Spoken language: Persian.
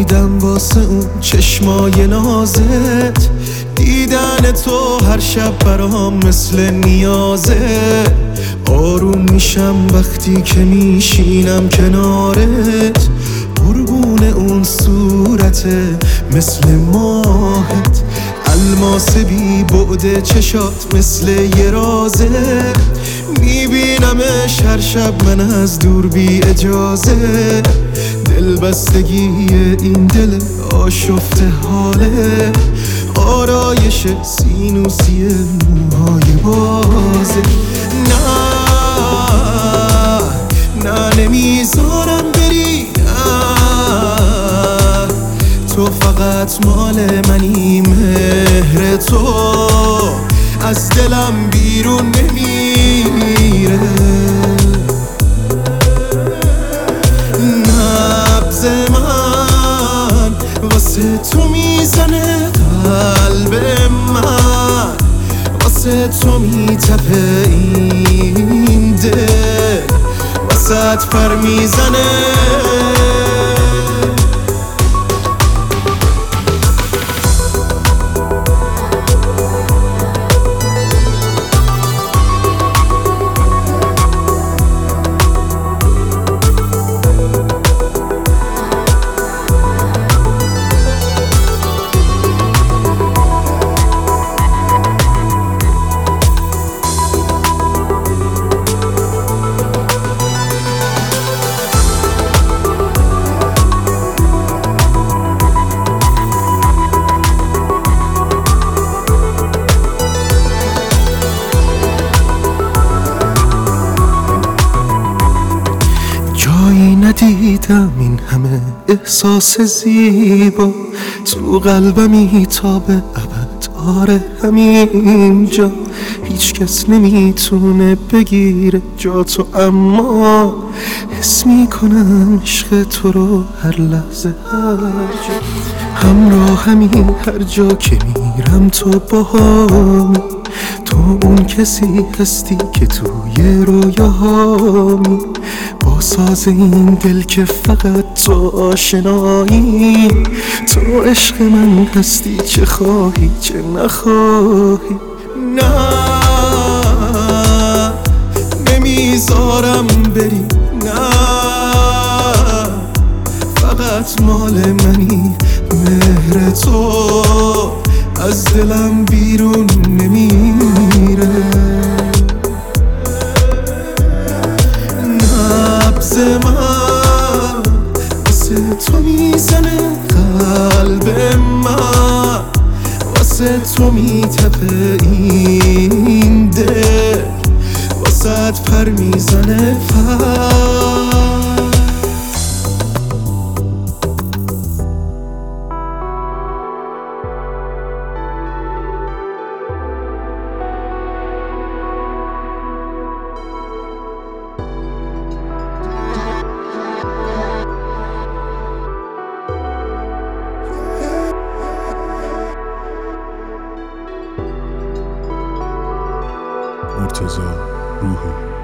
میدم واسه اون چشمای نازت. دیدن تو هر شب برام مثل نیازه. آروم میشم وقتی که میشینم کنارت. قربون اون صورته مثل ماهت. الماس بی بعد چشات مثل یه رازه. میبینمش هر شب من از دور بی اجازه. دلبستگی این دل آشفته حاله. آرایش سینوسی موهای بازه. نه نمیذارم بری. نه تو فقط مال منی. مهر تو از دلم بیرون نمیره. نبض من واسه تو میزنه. قلب من واسه تو میتپه. این دل واسط پر میزنه. ندیدم این همه احساس زیبا تو قلبمی تا به ابد. آره همینجا هیچ کس نمیتونه بگیره جا تو. اما حس میکنم عشق تو رو هر لحظه هر جا. همراهمی هر جا که میرم تو باهامی. تو اون کسی هستی که توی رویاهامی. با ساز این دل که فقط تو آشنایی. تو عشق من هستی چه خواهی چه نخواهی. نه نمیذارم بری. نه فقط مال منی. مهر تو از دلم بیرون نمیره. نبض من واسه تو میزنه. قلب من واسه تو میتپه. این دل واسط پر میزنه. مرتضی روحی.